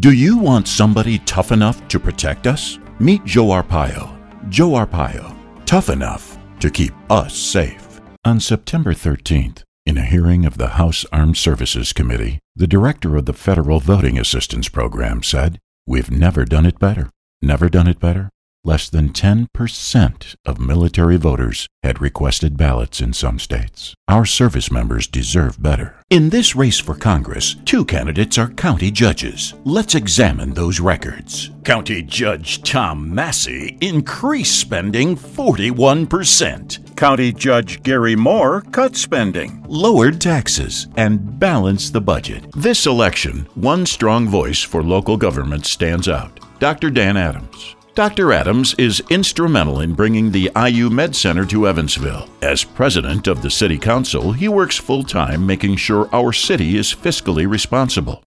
Do you want somebody tough enough to protect us? Meet Joe Arpaio. Joe Arpaio, tough enough to keep us safe. On September 13th, in a hearing of the House Armed Services Committee, the director of the Federal Voting Assistance Program said, "We've never done it better. Never done it better." Less than 10% of military voters had requested ballots in some states. Our service members deserve better. In this race for Congress, 2 candidates are county judges. Let's examine those records. County Judge Tom Massey increased spending 41%. County Judge Gary Moore cut spending, lowered taxes, and balanced the budget. This election, one strong voice for local government stands out: Dr. Dan Adams. Dr. Adams is instrumental in bringing the IU Med Center to Evansville. As president of the City Council, he works full-time making sure our city is fiscally responsible.